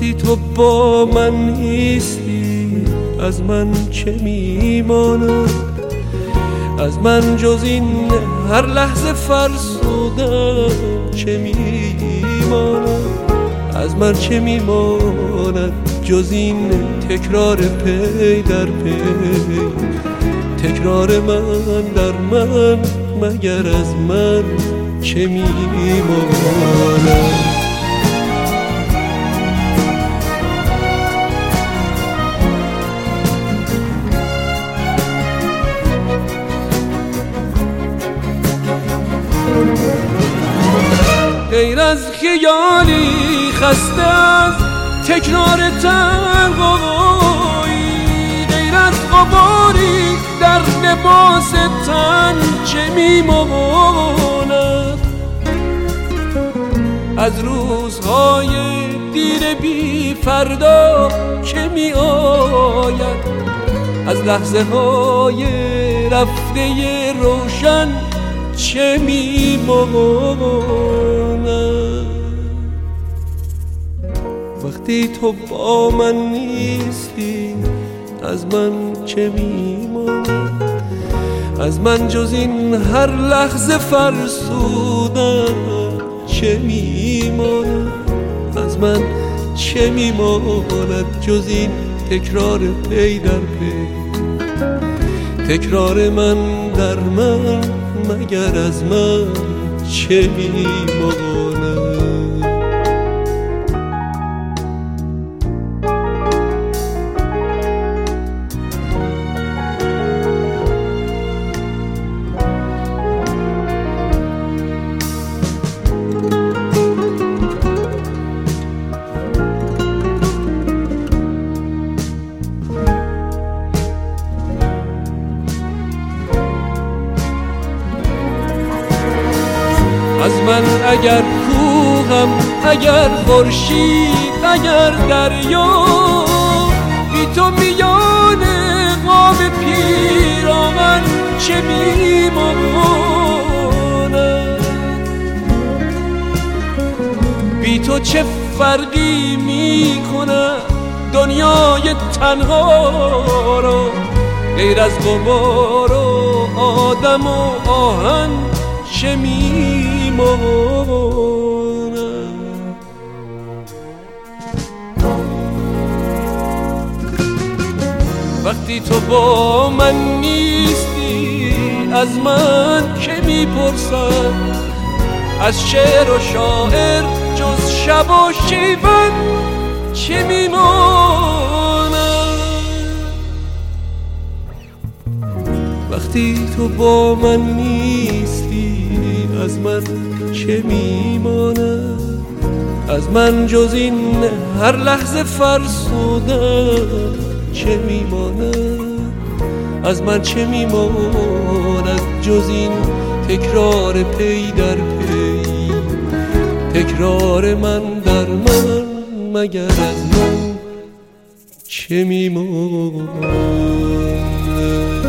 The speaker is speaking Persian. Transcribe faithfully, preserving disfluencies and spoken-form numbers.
وقتی تو با من نیستی از من چه میماند؟ از من جز این هر لحظه فرسودن چه میماند؟ از من چه میماند جز این تکرار پی در پی؟ تکرار من در من مگر از من چه میماند؟ غیر از خیالی خسته از تکرار تنهایی، غیر از غباری در لباس تن چه میماند؟ از روزهای دیر بی فردا چه می آید؟ از لحظه های رفته روشن چه میماند؟ وقتی تو با من نیستی از من چه میماند؟ از من جز این هر لحظه فرسودن چه میماند؟ از من چه میماند جز این تکرار پی در پی؟ تکرار من در من مگر از من چه میماند؟ از من اگر کوهم، اگر خورشید، اگر دریا، بی تو میان قاب پیراهن چه میماند؟ بی تو چه فرقی میکنه دنیای تنها را؟ غیر از غبار و آدم و آهن چه میماند؟ وقتی تو با من نیستی از من که میپرسد؟ از شعر و شاعر جز شب و شیون چه میماند؟ وقتی تو با من نیستی از من چه میماند؟ از من جز این هر لحظه فرسودن چه میماند؟ از من چه میماند جز این تکرار پی در پی؟ تکرار من در من مگر از من چه میماند؟